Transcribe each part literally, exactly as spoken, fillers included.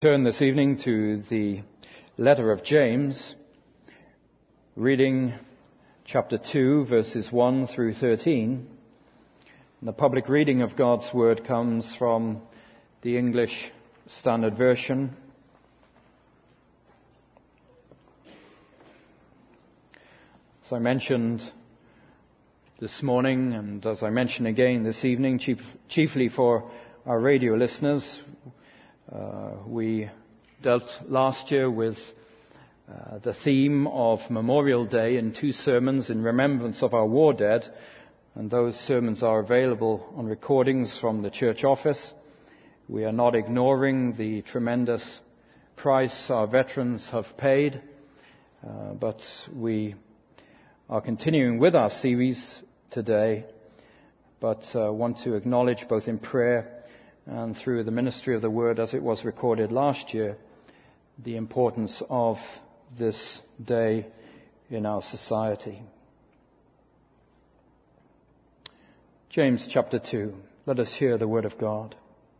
Turn this evening to the letter of James, reading chapter two, verses one through thirteen. And the public reading of God's Word comes from the English Standard Version. As I mentioned this morning, and as I mention again this evening, chief, chiefly for our radio listeners, Uh, we dealt last year with uh, the theme of Memorial Day in two sermons in remembrance of our war dead, and those sermons are available on recordings from the church office. We are not ignoring the tremendous price our veterans have paid, uh, but we are continuing with our series today, but uh, want to acknowledge both in prayer and through the ministry of the Word as it was recorded last year, the importance of this day in our society. James chapter two. Let us hear the Word of God.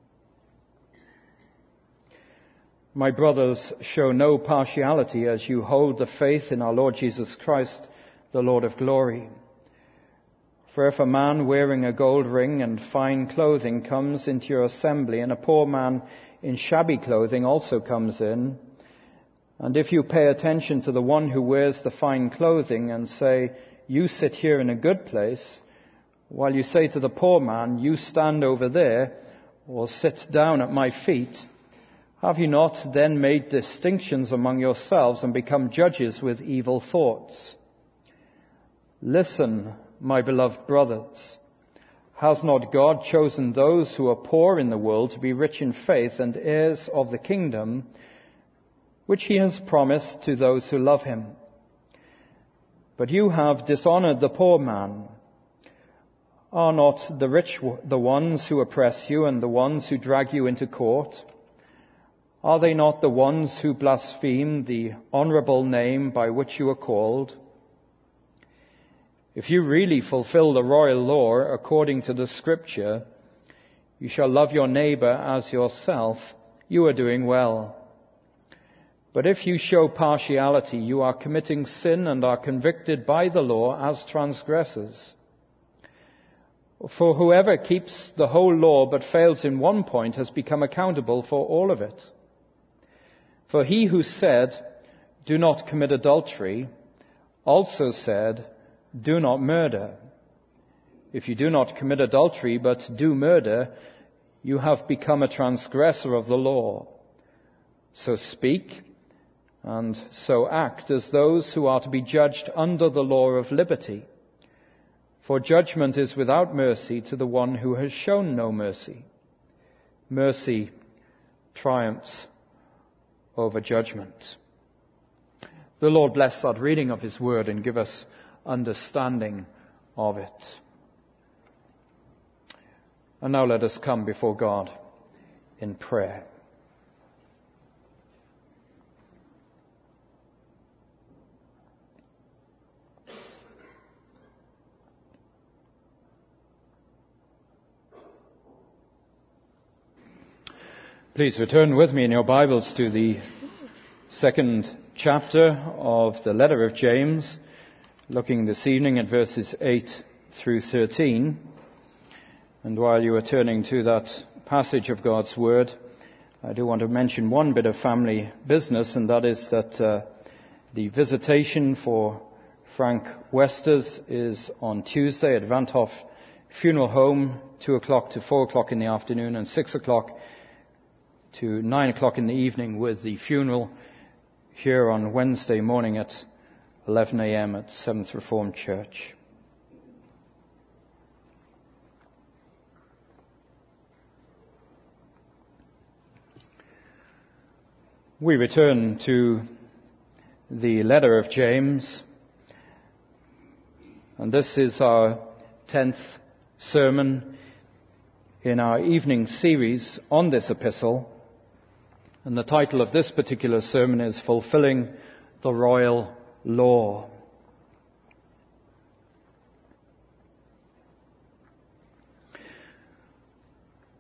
My brothers, show no partiality as you hold the faith in our Lord Jesus Christ, the Lord of glory. For if a man wearing a gold ring and fine clothing comes into your assembly, and a poor man in shabby clothing also comes in, and if you pay attention to the one who wears the fine clothing and say, you sit here in a good place, while you say to the poor man, you stand over there, or sit down at my feet, have you not then made distinctions among yourselves and become judges with evil thoughts? Listen, my beloved brothers, has not God chosen those who are poor in the world to be rich in faith and heirs of the kingdom, which he has promised to those who love him? But you have dishonored the poor man. Are not the rich the ones who oppress you and the ones who drag you into court? Are they not the ones who blaspheme the honorable name by which you are called? If you really fulfill the royal law according to the Scripture, you shall love your neighbor as yourself, you are doing well. But if you show partiality, you are committing sin and are convicted by the law as transgressors. For whoever keeps the whole law but fails in one point has become accountable for all of it. For he who said, do not commit adultery, also said, do not murder. If you do not commit adultery but do murder, you have become a transgressor of the law. So speak and so act as those who are to be judged under the law of liberty. For judgment is without mercy to the one who has shown no mercy. Mercy triumphs over judgment. The Lord bless that reading of his word and give us understanding of it. And now let us come before God in prayer. Please return with me in your Bibles to the second chapter of the letter of James, looking this evening at verses eight through thirteen. And while you are turning to that passage of God's Word, I do want to mention one bit of family business, and that is that uh, the visitation for Frank Westers is on Tuesday at Vanthof Funeral Home, two o'clock to four o'clock in the afternoon, and six o'clock to nine o'clock in the evening, with the funeral here on Wednesday morning at eleven a.m. at Seventh Reformed Church. We return to the letter of James, and this is our tenth sermon in our evening series on this epistle, and the title of this particular sermon is Fulfilling the Royal Law.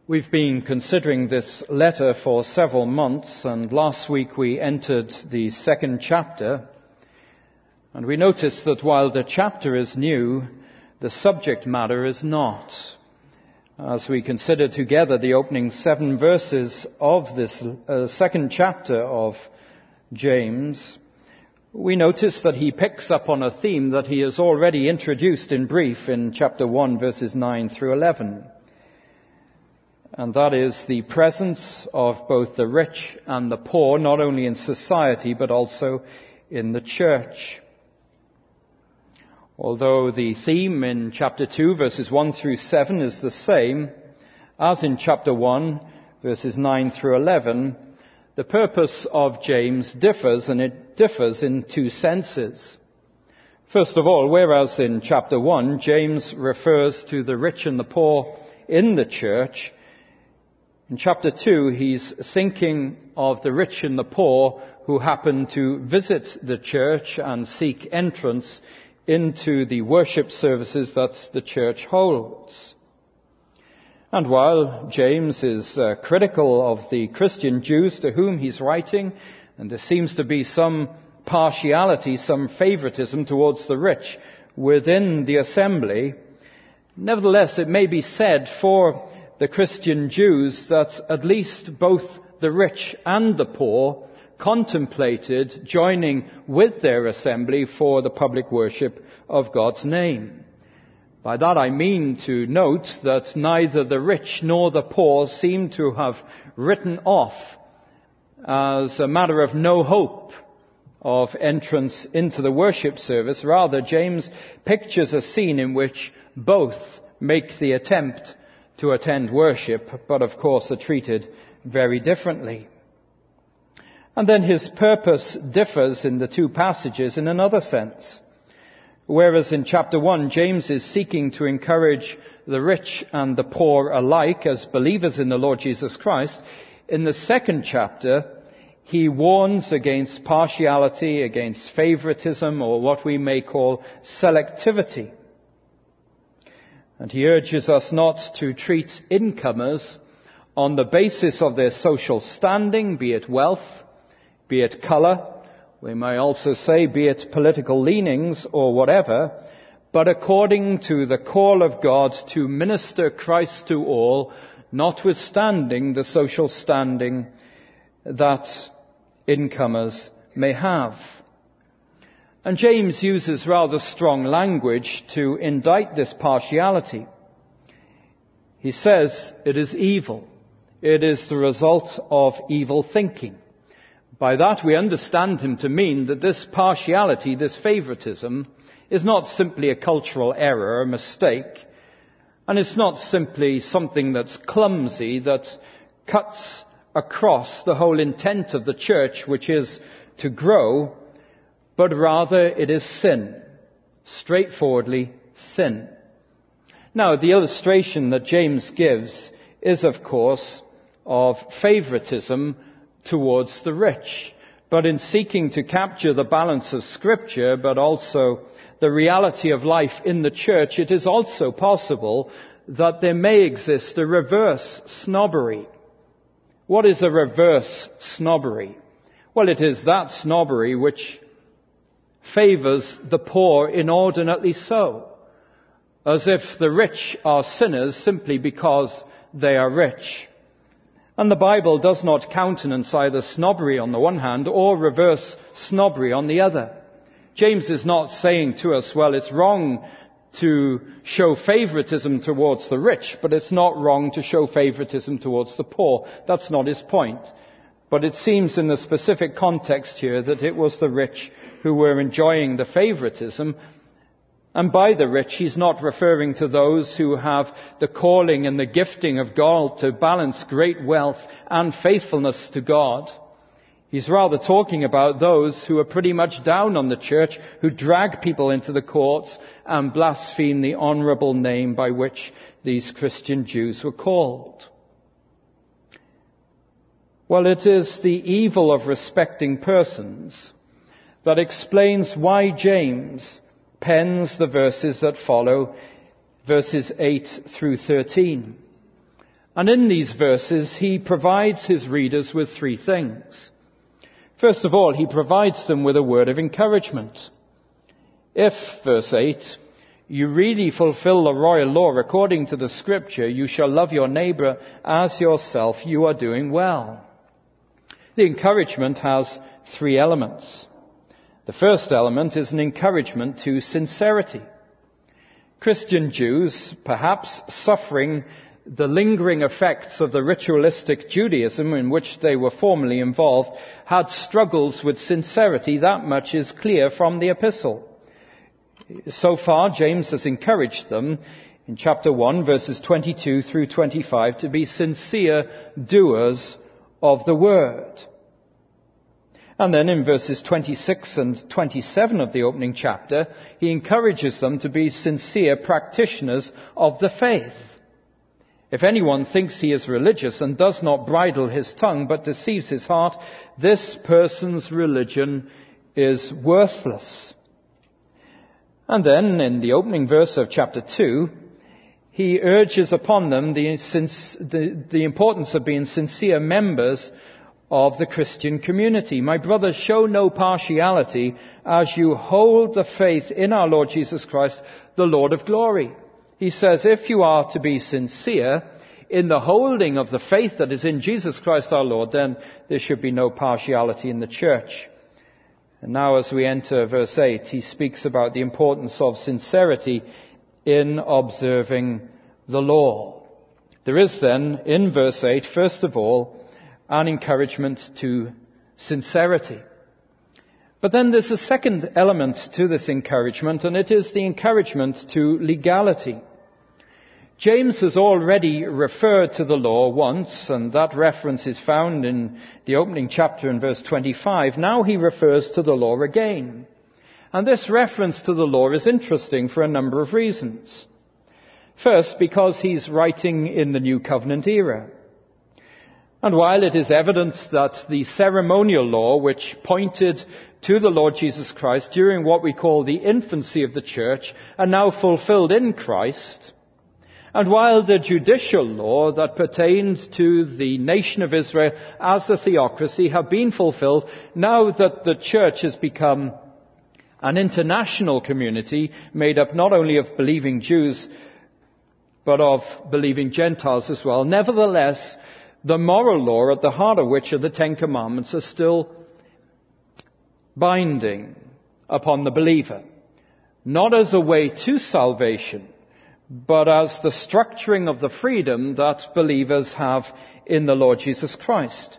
We've been considering this letter for several months, and last week we entered the second chapter, and we noticed that while the chapter is new, the subject matter is not. As we consider together the opening seven verses of this uh, second chapter of James, we notice that he picks up on a theme that he has already introduced in brief in chapter one, verses nine through eleven. And that is the presence of both the rich and the poor, not only in society, but also in the church. Although the theme in chapter two, verses one through seven, is the same as in chapter one, verses nine through eleven, the purpose of James differs, and it differs in two senses. First of all, whereas in chapter one, James refers to the rich and the poor in the church, in chapter two, he's thinking of the rich and the poor who happen to visit the church and seek entrance into the worship services that the church holds. And while James is uh, critical of the Christian Jews to whom he's writing, and there seems to be some partiality, some favoritism towards the rich within the assembly, nevertheless it may be said for the Christian Jews that at least both the rich and the poor contemplated joining with their assembly for the public worship of God's name. By that I mean to note that neither the rich nor the poor seem to have written off as a matter of no hope of entrance into the worship service. Rather, James pictures a scene in which both make the attempt to attend worship, but of course are treated very differently. And then his purpose differs in the two passages in another sense. Whereas in chapter one, James is seeking to encourage the rich and the poor alike as believers in the Lord Jesus Christ, in the second chapter, he warns against partiality, against favoritism, or what we may call selectivity. And he urges us not to treat incomers on the basis of their social standing, be it wealth, be it colour, we may also say be it political leanings or whatever, but according to the call of God to minister Christ to all, notwithstanding the social standing that incomers may have. And James uses rather strong language to indict this partiality. He says it is evil. It is the result of evil thinking. By that we understand him to mean that this partiality, this favoritism, is not simply a cultural error, a mistake, and it's not simply something that's clumsy, that cuts across the whole intent of the church, which is to grow, but rather it is sin, straightforwardly sin. Now, the illustration that James gives is, of course, of favoritism towards the rich. But in seeking to capture the balance of Scripture, but also the reality of life in the church, it is also possible that there may exist a reverse snobbery. What is a reverse snobbery? Well, it is that snobbery which favours the poor inordinately so, as if the rich are sinners simply because they are rich. And the Bible does not countenance either snobbery on the one hand or reverse snobbery on the other. James is not saying to us, well, it's wrong to show favoritism towards the rich, but it's not wrong to show favoritism towards the poor. That's not his point. But it seems in the specific context here that it was the rich who were enjoying the favoritism. And by the rich, he's not referring to those who have the calling and the gifting of God to balance great wealth and faithfulness to God. He's rather talking about those who are pretty much down on the church, who drag people into the courts and blaspheme the honourable name by which these Christian Jews were called. Well, it is the evil of respecting persons that explains why James pens the verses that follow, verses eight through thirteen. And in these verses, he provides his readers with three things. First of all, he provides them with a word of encouragement. If, verse eight, you really fulfill the royal law according to the scripture, you shall love your neighbor as yourself, you are doing well. The encouragement has three elements. The first element is an encouragement to sincerity. Christian Jews, perhaps suffering the lingering effects of the ritualistic Judaism in which they were formerly involved, had struggles with sincerity. That much is clear from the epistle. So far, James has encouraged them in chapter one, verses twenty-two through twenty-five, to be sincere doers of the word. And then in verses twenty-six and twenty-seven of the opening chapter, he encourages them to be sincere practitioners of the faith. If anyone thinks he is religious and does not bridle his tongue but deceives his heart, this person's religion is worthless. And then in the opening verse of chapter two, he urges upon them the, the, the importance of being sincere members of the Christian community. My brothers, show no partiality as you hold the faith in our Lord Jesus Christ, the Lord of glory. He says, if you are to be sincere in the holding of the faith that is in Jesus Christ our Lord, then there should be no partiality in the church. And now as we enter verse eight, he speaks about the importance of sincerity in observing the law. There is then, in verse eight, first of all, an encouragement to sincerity. But then there's a second element to this encouragement, and it is the encouragement to legality. James has already referred to the law once, and that reference is found in the opening chapter in verse twenty-five. Now he refers to the law again. And this reference to the law is interesting for a number of reasons. First, because he's writing in the New Covenant era. And while it is evident that the ceremonial law, which pointed to the Lord Jesus Christ during what we call the infancy of the church, are now fulfilled in Christ, and while the judicial law that pertained to the nation of Israel as a theocracy have been fulfilled, now that the church has become an international community made up not only of believing Jews, but of believing Gentiles as well, nevertheless, the moral law at the heart of which are the Ten Commandments are still binding upon the believer, not as a way to salvation, but as the structuring of the freedom that believers have in the Lord Jesus Christ.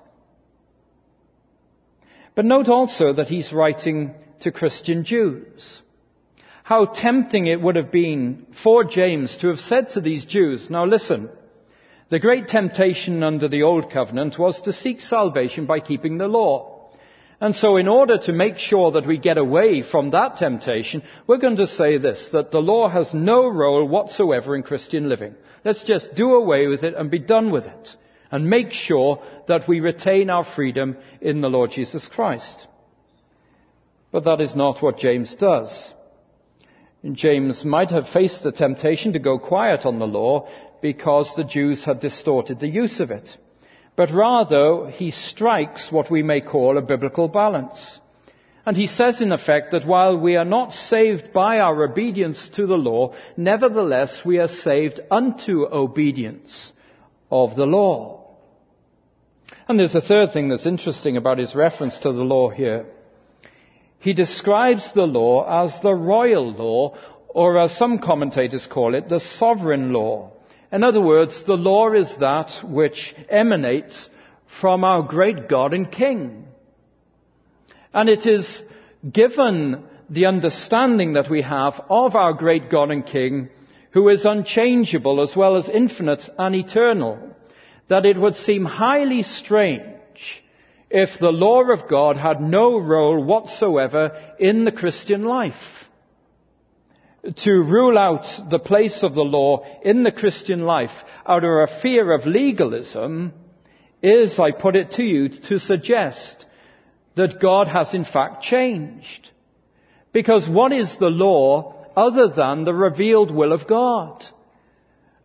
But note also that he's writing to Christian Jews. How tempting it would have been for James to have said to these Jews, now listen, the great temptation under the Old Covenant was to seek salvation by keeping the law. And so in order to make sure that we get away from that temptation, we're going to say this, that the law has no role whatsoever in Christian living. Let's just do away with it and be done with it, and make sure that we retain our freedom in the Lord Jesus Christ. But that is not what James does. And James might have faced the temptation to go quiet on the law because the Jews had distorted the use of it. But rather, he strikes what we may call a biblical balance. And he says, in effect, that while we are not saved by our obedience to the law, nevertheless we are saved unto obedience of the law. And there's a third thing that's interesting about his reference to the law here. He describes the law as the royal law, or as some commentators call it, the sovereign law. In other words, the law is that which emanates from our great God and King. And it is given the understanding that we have of our great God and King, who is unchangeable as well as infinite and eternal, that it would seem highly strange if the law of God had no role whatsoever in the Christian life. To rule out the place of the law in the Christian life out of a fear of legalism is, I put it to you, to suggest that God has in fact changed. Because what is the law other than the revealed will of God?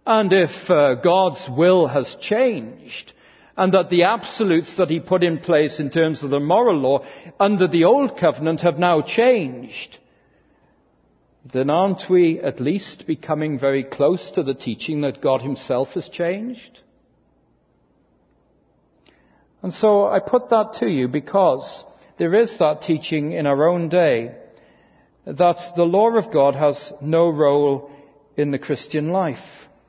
And if uh, God's will has changed, and that the absolutes that he put in place in terms of the moral law under the old covenant have now changed, then aren't we at least becoming very close to the teaching that God himself has changed? And so I put that to you because there is that teaching in our own day that the law of God has no role in the Christian life.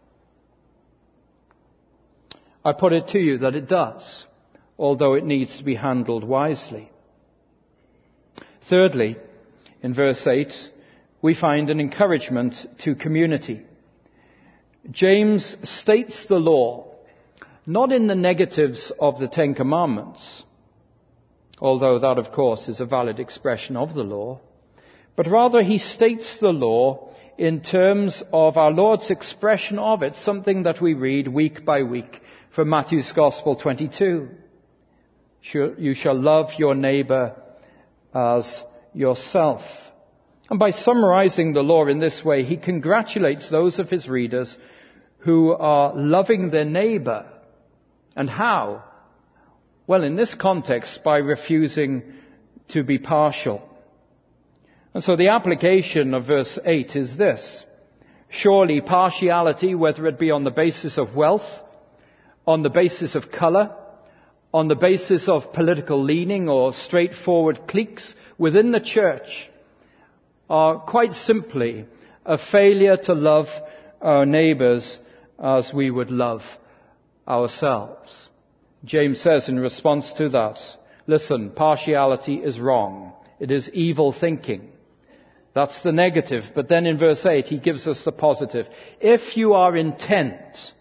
I put it to you that it does, although it needs to be handled wisely. Thirdly, in verse eight, we find an encouragement to community. James states the law, not in the negatives of the Ten Commandments, although that, of course, is a valid expression of the law, but rather he states the law in terms of our Lord's expression of it, something that we read week by week from Matthew's Gospel twenty-two. You shall love your neighbor as yourself. And by summarizing the law in this way, he congratulates those of his readers who are loving their neighbor. And how? Well, in this context, by refusing to be partial. And so the application of verse eight is this. Surely partiality, whether it be on the basis of wealth, on the basis of colour, on the basis of political leaning or straightforward cliques within the church, are quite simply a failure to love our neighbours as we would love ourselves. James says in response to that, listen, partiality is wrong. It is evil thinking. That's the negative. But then in verse eight, he gives us the positive. If you are intent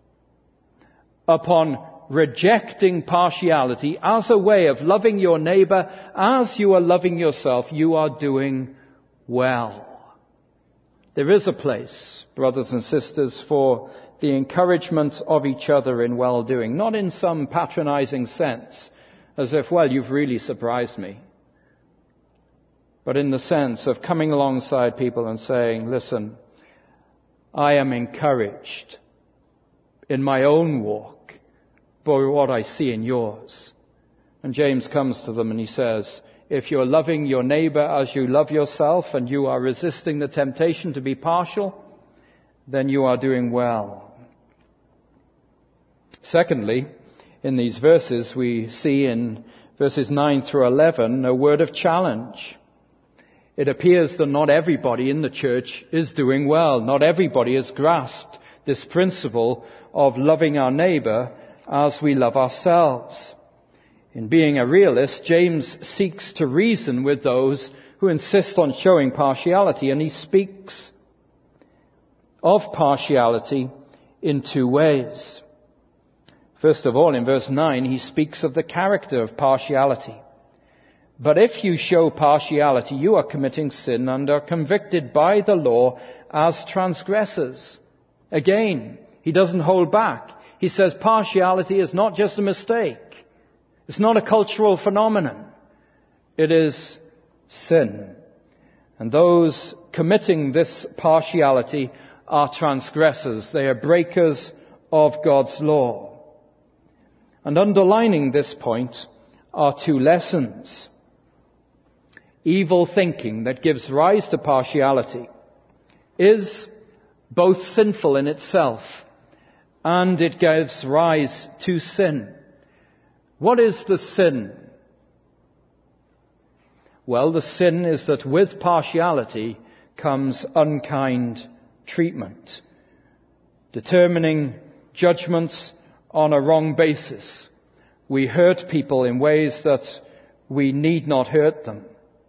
upon rejecting partiality as a way of loving your neighbour as you are loving yourself, you are doing well. There is a place, brothers and sisters, for the encouragement of each other in well-doing, not in some patronizing sense, as if, well, you've really surprised me, but in the sense of coming alongside people and saying, listen, I am encouraged in my own walk by what I see in yours. And James comes to them and he says, if you're loving your neighbor as you love yourself and you are resisting the temptation to be partial, then you are doing well. Secondly, in these verses we see in verses nine through eleven a word of challenge. It appears that not everybody in the church is doing well. Not everybody has grasped this principle of loving our neighbor as we love ourselves. In being a realist, James seeks to reason with those who insist on showing partiality, and he speaks of partiality in two ways. First of all, in verse nine, he speaks of the character of partiality. But if you show partiality, you are committing sin and are convicted by the law as transgressors. Again, he doesn't hold back. He says partiality is not just a mistake. It's not a cultural phenomenon. It is sin. And those committing this partiality are transgressors. They are breakers of God's law. And underlining this point are two lessons. Evil thinking that gives rise to partiality is both sinful in itself and it gives rise to sin. What is the sin? Well, the sin is that with partiality comes unkind treatment, determining judgments on a wrong basis. We hurt people in ways that we need not hurt them.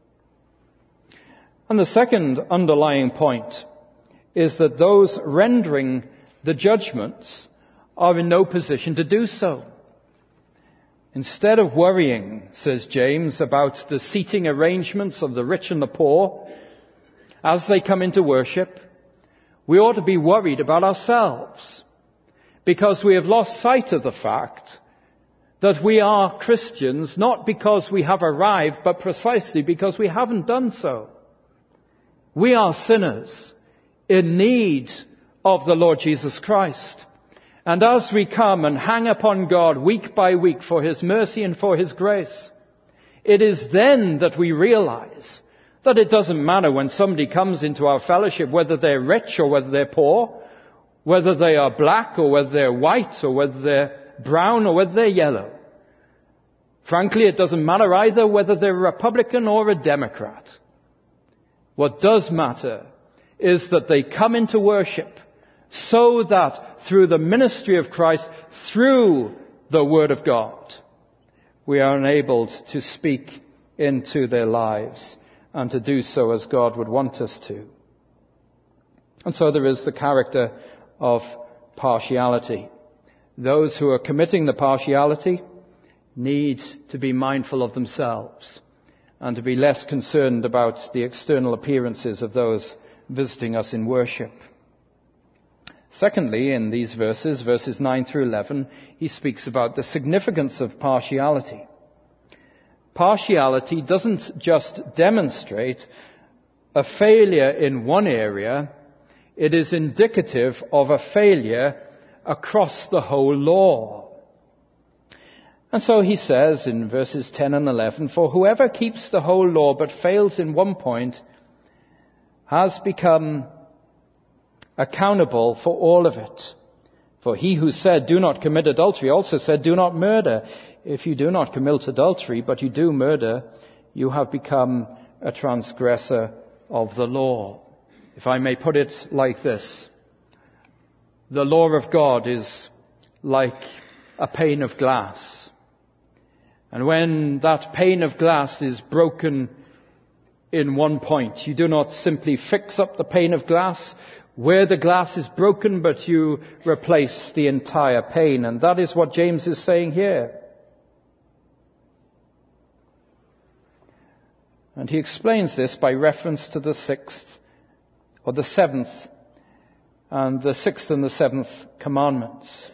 And the second underlying point is that those rendering the judgments are in no position to do so. Instead of worrying, says James, about the seating arrangements of the rich and the poor as they come into worship, we ought to be worried about ourselves, because we have lost sight of the fact that we are Christians not because we have arrived, but precisely because we haven't done so. We are sinners in need of the Lord Jesus Christ. And as we come and hang upon God week by week for His mercy and for His grace, it is then that we realize that it doesn't matter when somebody comes into our fellowship, whether they're rich or whether they're poor, whether they are black or whether they're white or whether they're brown or whether they're yellow. Frankly, it doesn't matter either whether they're a Republican or a Democrat. What does matter is that they come into worship so that through the ministry of Christ, through the Word of God, we are enabled to speak into their lives and to do so as God would want us to. And so there is the character of partiality. Those who are committing the partiality need to be mindful of themselves and to be less concerned about the external appearances of those visiting us in worship. Secondly, in these verses, verses nine through eleven, he speaks about the significance of partiality. Partiality doesn't just demonstrate a failure in one area, it is indicative of a failure across the whole law. And so he says in verses ten and eleven, "For whoever keeps the whole law but fails in one point has become accountable for all of it. For he who said, 'Do not commit adultery,' also said, 'Do not murder.' If you do not commit adultery, but you do murder, you have become a transgressor of the law." If I may put it like this, the law of God is like a pane of glass. And when that pane of glass is broken in one point, you do not simply fix up the pane of glass where the glass is broken, but you replace the entire pane. And that is what James is saying here. And he explains this by reference to the sixth, or the seventh, and the sixth and the seventh commandments.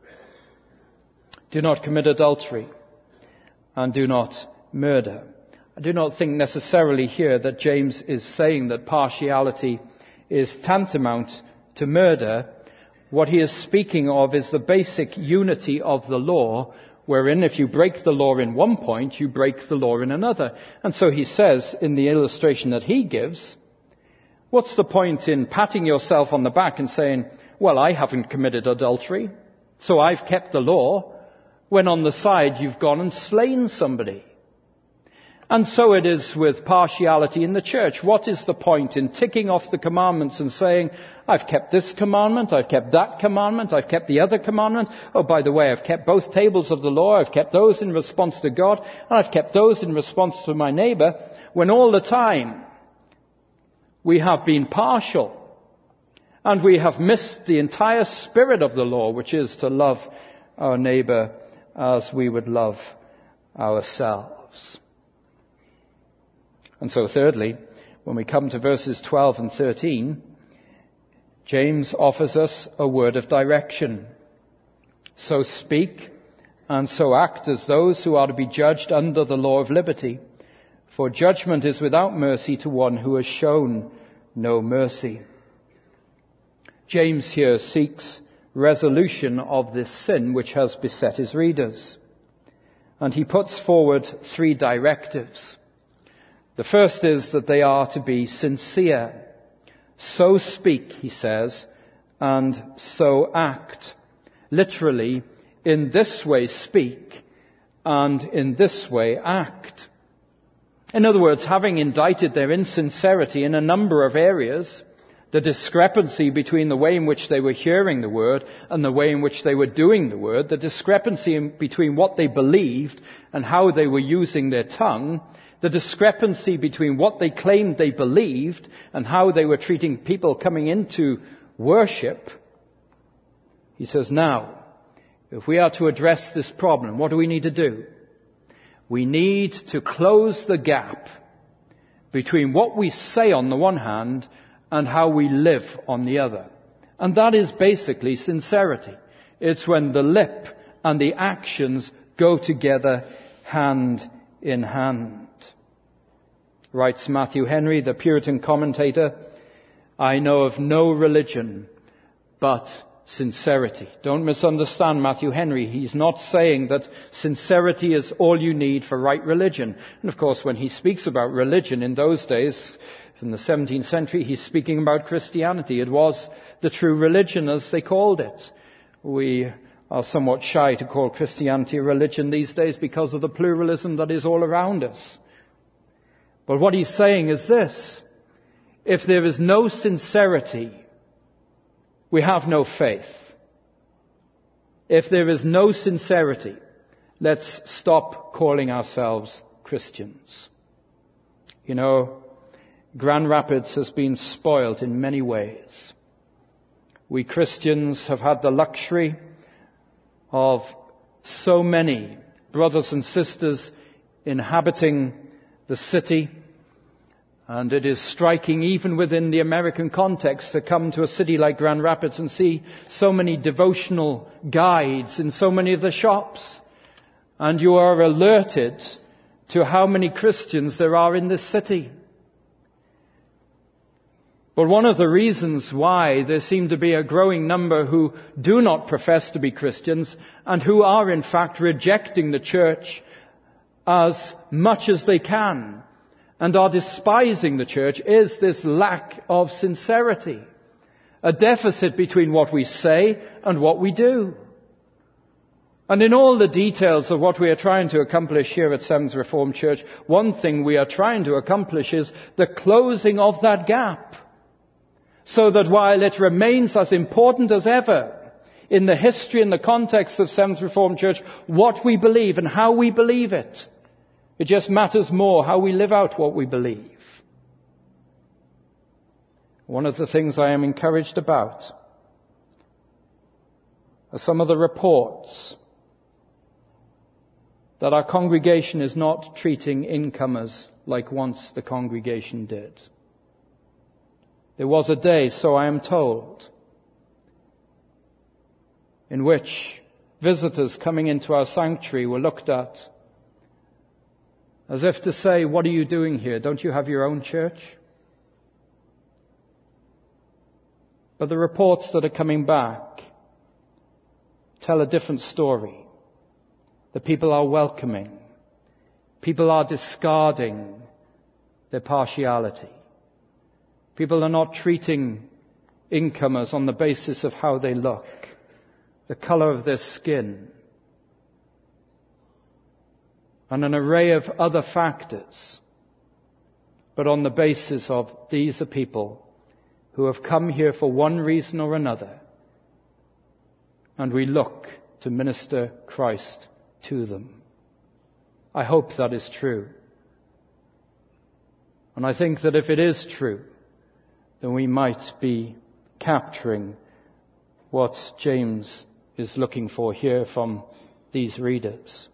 Do not commit adultery, and do not murder. I do not think necessarily here that James is saying that partiality is tantamount to murder. What he is speaking of is the basic unity of the law, wherein if you break the law in one point, you break the law in another. And so he says in the illustration that he gives, what's the point in patting yourself on the back and saying, well, I haven't committed adultery, so I've kept the law, when on the side you've gone and slain somebody? And so it is with partiality in the church. What is the point in ticking off the commandments and saying, I've kept this commandment, I've kept that commandment, I've kept the other commandment. Oh, by the way, I've kept both tables of the law, I've kept those in response to God, and I've kept those in response to my neighbor, when all the time we have been partial and we have missed the entire spirit of the law, which is to love our neighbor as we would love ourselves. And so thirdly, when we come to verses twelve and thirteen, James offers us a word of direction. So speak and so act as those who are to be judged under the law of liberty, for judgment is without mercy to one who has shown no mercy. James here seeks resolution of this sin which has beset his readers. And he puts forward three directives. The first is that they are to be sincere. So speak, he says, and so act. Literally, in this way speak, and in this way act. In other words, having indicted their insincerity in a number of areas, the discrepancy between the way in which they were hearing the word and the way in which they were doing the word, the discrepancy in between what they believed and how they were using their tongue, the discrepancy between what they claimed they believed and how they were treating people coming into worship. He says, now, if we are to address this problem, what do we need to do? We need to close the gap between what we say on the one hand and how we live on the other. And that is basically sincerity. It's when the lip and the actions go together hand in hand. Writes Matthew Henry, the Puritan commentator, I know of no religion but sincerity. Don't misunderstand Matthew Henry. He's not saying that sincerity is all you need for right religion. And of course, when he speaks about religion in those days, in the seventeenth century, he's speaking about Christianity. It was the true religion, as they called it. We are somewhat shy to call Christianity a religion these days because of the pluralism that is all around us. But what he's saying is this: if there is no sincerity, we have no faith. If there is no sincerity, let's stop calling ourselves Christians. You know, Grand Rapids has been spoiled in many ways. We Christians have had the luxury of so many brothers and sisters inhabiting the city. And it is striking, even within the American context, to come to a city like Grand Rapids and see so many devotional guides in so many of the shops. And you are alerted to how many Christians there are in this city. But one of the reasons why there seem to be a growing number who do not profess to be Christians and who are in fact rejecting the church as much as they can and are despising the church is this lack of sincerity. A deficit between what we say and what we do. And in all the details of what we are trying to accomplish here at Seventh Reformed Church, one thing we are trying to accomplish is the closing of that gap. So that while it remains as important as ever in the history and the context of Seventh Reformed Church, what we believe and how we believe it, it just matters more how we live out what we believe. One of the things I am encouraged about are some of the reports that our congregation is not treating incomers like once the congregation did. There was a day, so I am told, in which visitors coming into our sanctuary were looked at as if to say, "What are you doing here? Don't you have your own church?" But the reports that are coming back tell a different story. The people are welcoming. People are discarding their partiality. People are not treating incomers on the basis of how they look, the color of their skin, and an array of other factors, but on the basis of these are people who have come here for one reason or another, and we look to minister Christ to them. I hope that is true. And I think that if it is true, then we might be capturing what James is looking for here from these readers.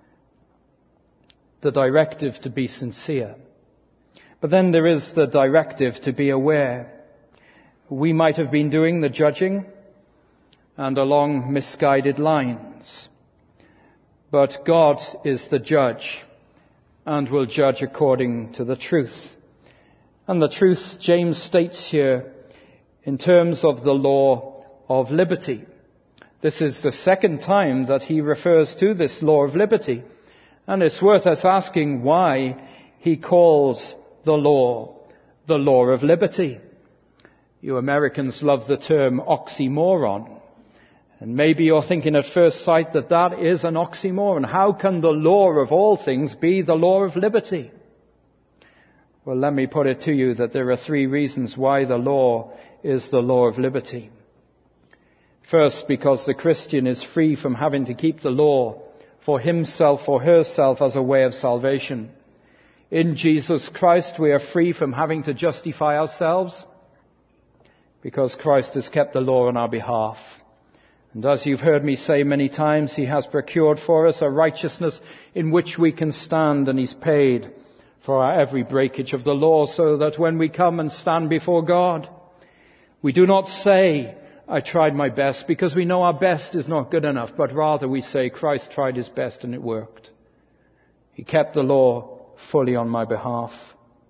The directive to be sincere. But then there is the directive to be aware. We might have been doing the judging and along misguided lines. But God is the judge and will judge according to the truth. And the truth James states here in terms of the law of liberty. This is the second time that he refers to this law of liberty. And it's worth us asking why he calls the law the law of liberty. You Americans love the term oxymoron. And maybe you're thinking at first sight that that is an oxymoron. How can the law of all things be the law of liberty? Well, let me put it to you that there are three reasons why the law is the law of liberty. First, because the Christian is free from having to keep the law for himself or herself as a way of salvation. In Jesus Christ, we are free from having to justify ourselves because Christ has kept the law on our behalf. And as you've heard me say many times, he has procured for us a righteousness in which we can stand, and he's paid for our every breakage of the law, so that when we come and stand before God, we do not say, "I tried my best," because we know our best is not good enough, but rather we say, "Christ tried his best and it worked. He kept the law fully on my behalf."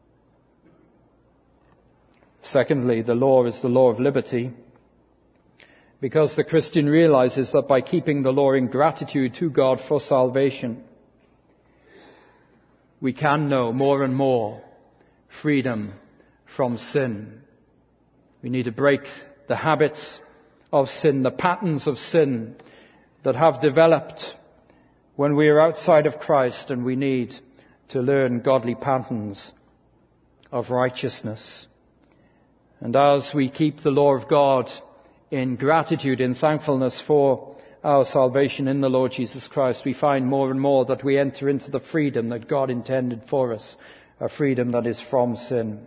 Secondly, the law is the law of liberty because the Christian realizes that by keeping the law in gratitude to God for salvation, we can know more and more freedom from sin. We need to break the habits of sin, the patterns of sin that have developed when we are outside of Christ, and we need to learn godly patterns of righteousness. And as we keep the law of God in gratitude, in thankfulness for our salvation in the Lord Jesus Christ, we find more and more that we enter into the freedom that God intended for us, a freedom that is from sin.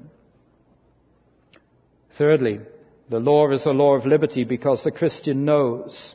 Thirdly, the law is a law of liberty because the Christian knows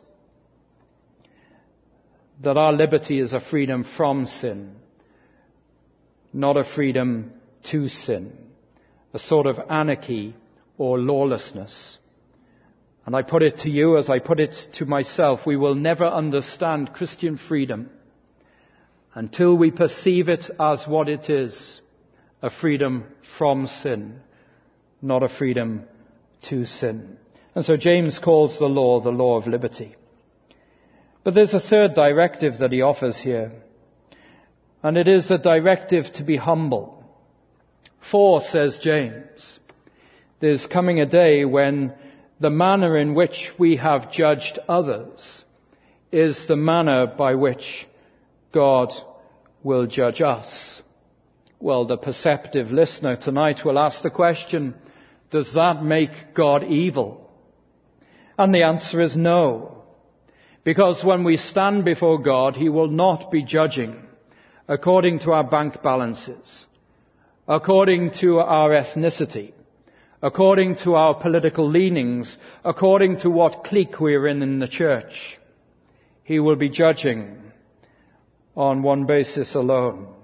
that our liberty is a freedom from sin, not a freedom to sin, a sort of anarchy or lawlessness. And I put it to you as I put it to myself, we will never understand Christian freedom until we perceive it as what it is, a freedom from sin, not a freedom to sin. And so James calls the law the law of liberty. But there's a third directive that he offers here, and it is a directive to be humble. For, says James, there's coming a day when the manner in which we have judged others is the manner by which God will judge us. Well, the perceptive listener tonight will ask the question, does that make God evil? And the answer is no. Because when we stand before God, He will not be judging according to our bank balances, according to our ethnicity, according to our political leanings, according to what clique we're in in the church. He will be judging on one basis alone.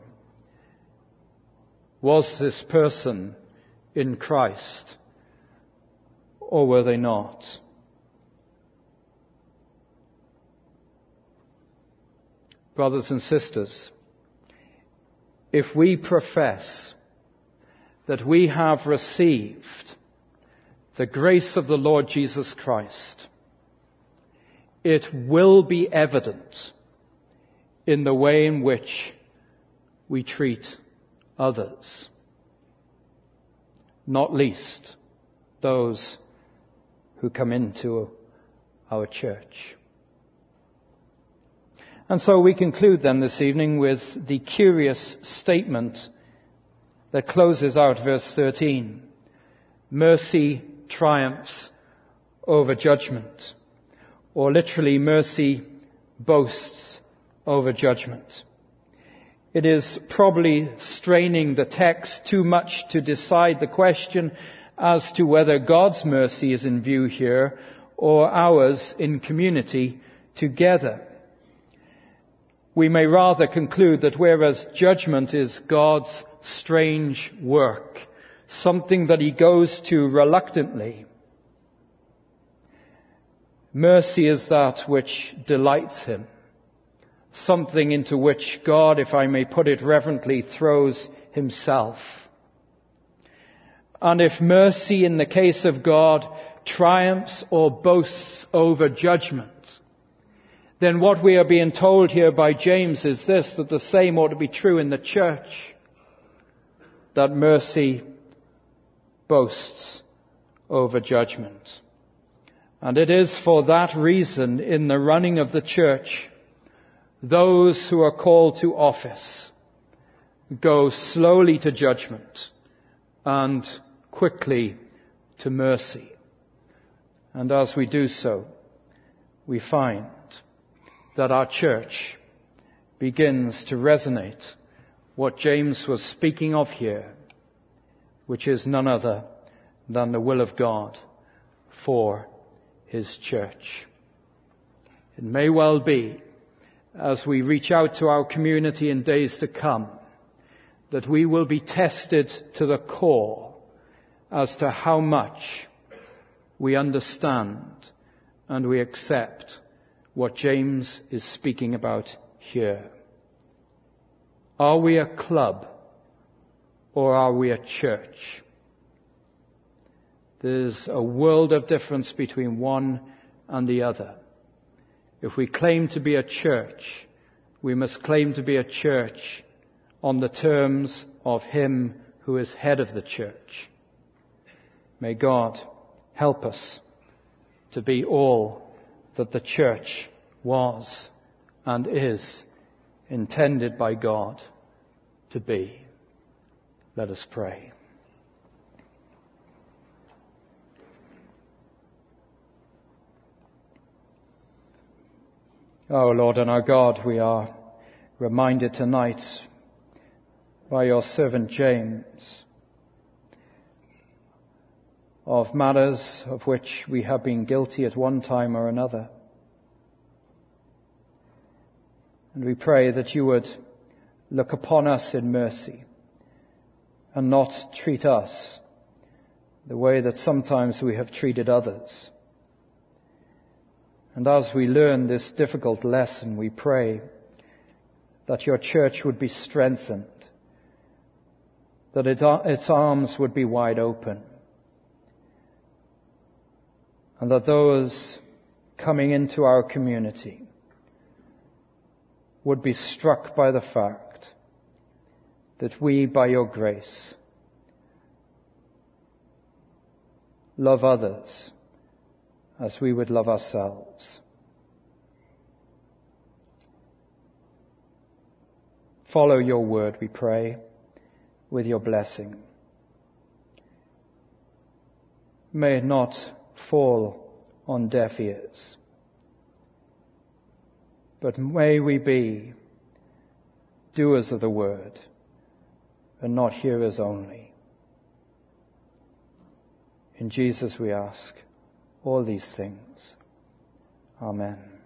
Was this person in Christ, or were they not? Brothers and sisters, if we profess that we have received the grace of the Lord Jesus Christ, it will be evident in the way in which we treat others, not least those who come into our church. And so we conclude then this evening with the curious statement that closes out verse thirteen. Mercy triumphs over judgment. Or literally, mercy boasts over judgment. It is probably straining the text too much to decide the question as to whether God's mercy is in view here or ours in community together. We may rather conclude that whereas judgment is God's strange work, something that He goes to reluctantly, mercy is that which delights Him, something into which God, if I may put it reverently, throws Himself. And if mercy in the case of God triumphs or boasts over judgment, then what we are being told here by James is this, that the same ought to be true in the church, that mercy boasts over judgment. And it is for that reason, in the running of the church, those who are called to office go slowly to judgment and quickly to mercy. And as we do so, we find that our church begins to resonate what James was speaking of here, which is none other than the will of God for His church. It may well be, as we reach out to our community in days to come, that we will be tested to the core as to how much we understand and we accept what James is speaking about here. Are we a club or are we a church? There's a world of difference between one and the other. If we claim to be a church, we must claim to be a church on the terms of him who is head of the church. May God help us to be all that the church was and is intended by God to be. Let us pray. Our Lord and our God, we are reminded tonight by your servant James of matters of which we have been guilty at one time or another. And we pray that you would look upon us in mercy and not treat us the way that sometimes we have treated others. And as we learn this difficult lesson, we pray that your church would be strengthened, that it, its arms would be wide open, and that those coming into our community would be struck by the fact that we, by your grace, love others as we would love ourselves. Follow your word, we pray, with your blessing. May it not fall on deaf ears, but may we be doers of the word and not hearers only. In Jesus we ask all these things. Amen.